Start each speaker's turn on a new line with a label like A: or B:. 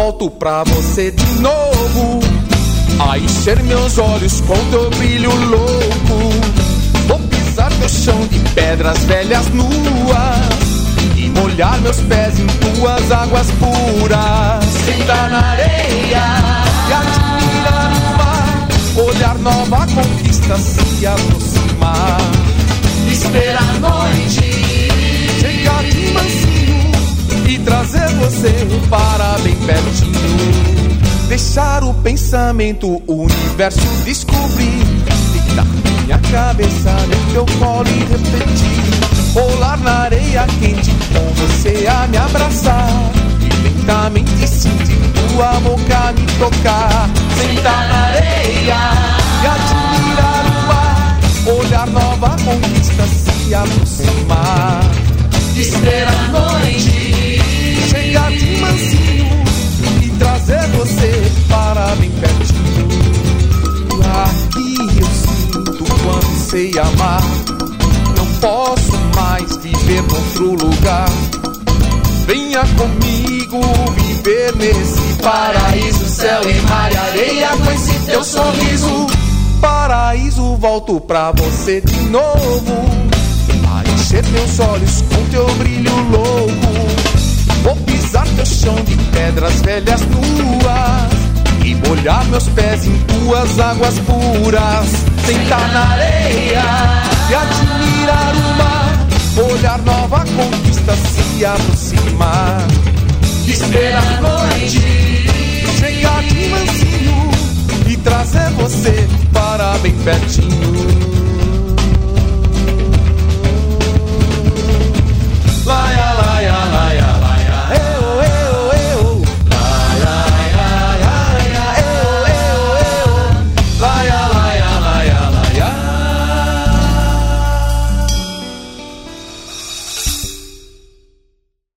A: volto pra você de novo, a encher meus olhos com teu brilho louco. Vou pisar teu chão de pedras velhas nuas e molhar meus pés em tuas águas puras.
B: Sentar na areia
A: e admirar o mar, olhar nova conquista se aproximar.
B: Esperar a noite
A: chegar de mansinho e trazer você para bem pertinho. Deixar o pensamento, o universo descobrir, deitar minha cabeça no teu colo e refletir. Rolar na areia quente com você a me abraçar e lentamente sentir tua boca me tocar.
B: Sentar na areia
A: e admirar o mar, olhar nova conquista se aproximar.
B: Esperar a noite
A: chegar de mansinho e trazer você para bem pertinho. Aqui eu sinto quando sei amar, não posso mais viver noutro lugar. Venha comigo viver nesse paraíso, céu e mar e areia com esse teu sorriso. Paraíso, volto pra você de novo, a encher meus olhos com teu brilho louco. Vou pisar teu chão de pedras velhas nuas e molhar meus pés em tuas águas puras. Sentar na areia e admirar o mar, olhar nova conquista se aproximar.
B: Esperar a noite
A: chegar de mansinho e trazer você para bem pertinho.